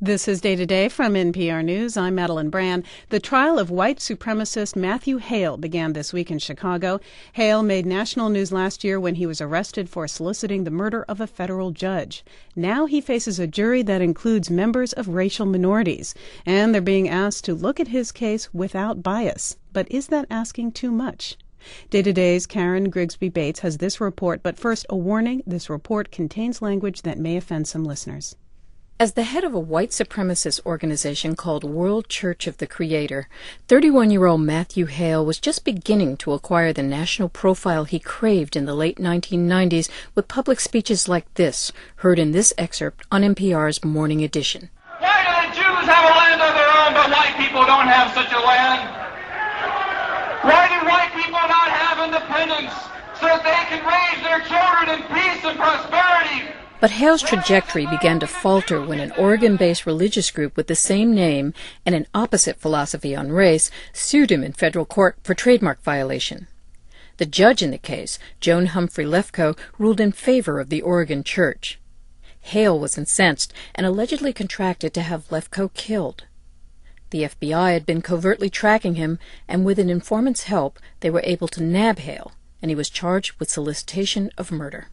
This is Day to Day from NPR News. I'm Madeline Brand. The trial of white supremacist Matthew Hale began this week in Chicago. Hale made national news last year when he was arrested for soliciting the murder of a federal judge. Now he faces a jury that includes members of racial minorities, and they're being asked to look at his case without bias. But is that asking too much? Day to Day's Karen Grigsby Bates has this report, but first a warning: this report contains language that may offend some listeners. As the head of a white supremacist organization called World Church of the Creator, 31-year-old Matthew Hale was just beginning to acquire the national profile he craved in the late 1990s with public speeches like this, heard in this excerpt on NPR's Morning Edition. Why do the Jews have a land of their own, but white people don't have such a land? Why do white people not have independence so that they can raise their children in peace and prosperity? But Hale's trajectory began to falter when an Oregon-based religious group with the same name and an opposite philosophy on race sued him in federal court for trademark violation. The judge in the case, Joan Humphrey Lefkoe, ruled in favor of the Oregon Church. Hale was incensed and allegedly contracted to have Lefkoe killed. The FBI had been covertly tracking him, and with an informant's help, they were able to nab Hale, and he was charged with solicitation of murder.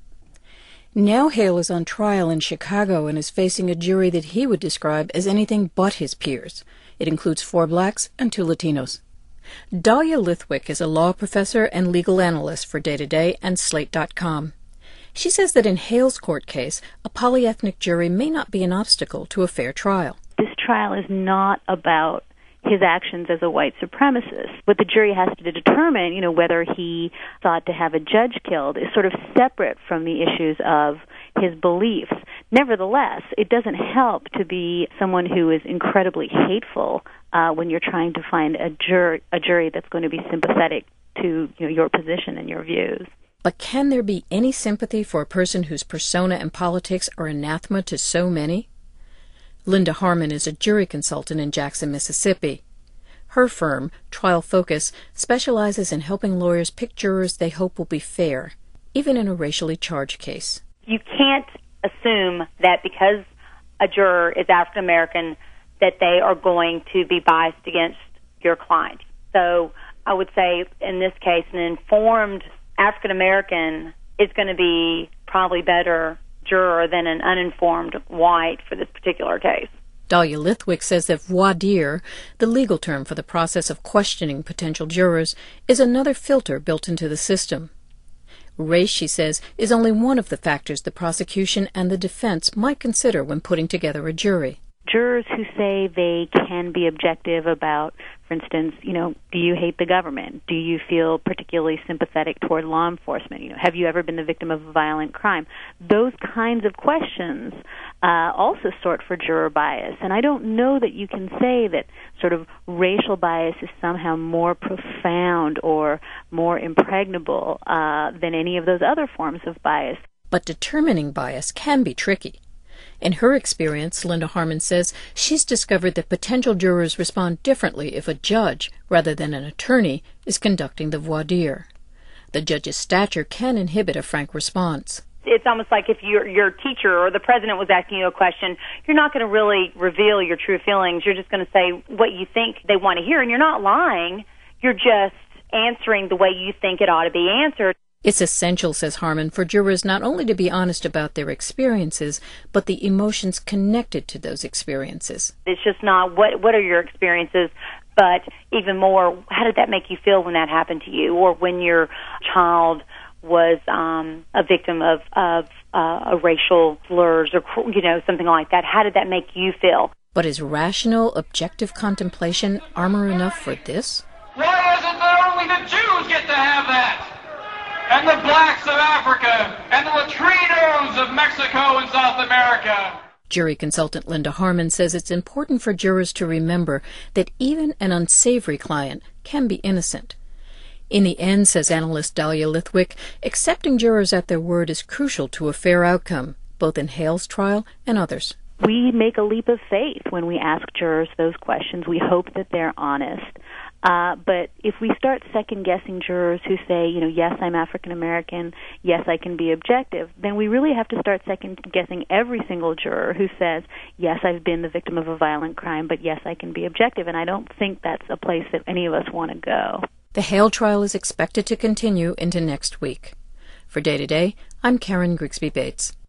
Now Hale is on trial in Chicago and is facing a jury that he would describe as anything but his peers. It includes 4 blacks and 2 Latinos. Dahlia Lithwick is a law professor and legal analyst for Day to Day and Slate.com. She says that in Hale's court case, a polyethnic jury may not be an obstacle to a fair trial. This trial is not about his actions as a white supremacist. What the jury has to determine, whether he sought to have a judge killed, is sort of separate from the issues of his beliefs. Nevertheless, it doesn't help to be someone who is incredibly hateful when you're trying to find a jury that's going to be sympathetic to your position and your views. But can there be any sympathy for a person whose persona and politics are anathema to so many? Linda Harmon is a jury consultant in Jackson, Mississippi. Her firm, Trial Focus, specializes in helping lawyers pick jurors they hope will be fair, even in a racially charged case. You can't assume that because a juror is African American that they are going to be biased against your client. So I would say in this case, an informed African American is going to be probably better juror than an uninformed white for this particular case. Dahlia Lithwick says that voir dire, the legal term for the process of questioning potential jurors, is another filter built into the system. Race, she says, is only one of the factors the prosecution and the defense might consider when putting together a jury. Jurors who say they can be objective about, for instance, do you hate the government? Do you feel particularly sympathetic toward law enforcement? Have you ever been the victim of a violent crime? Those kinds of questions also sort for juror bias. And I don't know that you can say that sort of racial bias is somehow more profound or more impregnable than any of those other forms of bias. But determining bias can be tricky. In her experience, Linda Harmon says, she's discovered that potential jurors respond differently if a judge, rather than an attorney, is conducting the voir dire. The judge's stature can inhibit a frank response. It's almost like if your teacher or the president was asking you a question, you're not going to really reveal your true feelings. You're just going to say what you think they want to hear, and you're not lying. You're just answering the way you think it ought to be answered. It's essential, says Harmon, for jurors not only to be honest about their experiences, but the emotions connected to those experiences. It's just not what are your experiences, but even more, how did that make you feel when that happened to you, or when your child was a victim of racial slurs or something like that. How did that make you feel? But is rational, objective contemplation armor enough for this? Why is it that only the Jews get to have that? And the blacks of Africa, and the Latinos of Mexico and South America. Jury consultant Linda Harmon says it's important for jurors to remember that even an unsavory client can be innocent. In the end, says analyst Dahlia Lithwick, accepting jurors at their word is crucial to a fair outcome, both in Hale's trial and others. We make a leap of faith when we ask jurors those questions. We hope that they're honest. But if we start second-guessing jurors who say, yes, I'm African American, yes, I can be objective, then we really have to start second-guessing every single juror who says, yes, I've been the victim of a violent crime, but yes, I can be objective. And I don't think that's a place that any of us want to go. The Hale trial is expected to continue into next week. For Day to Day, I'm Karen Grigsby Bates.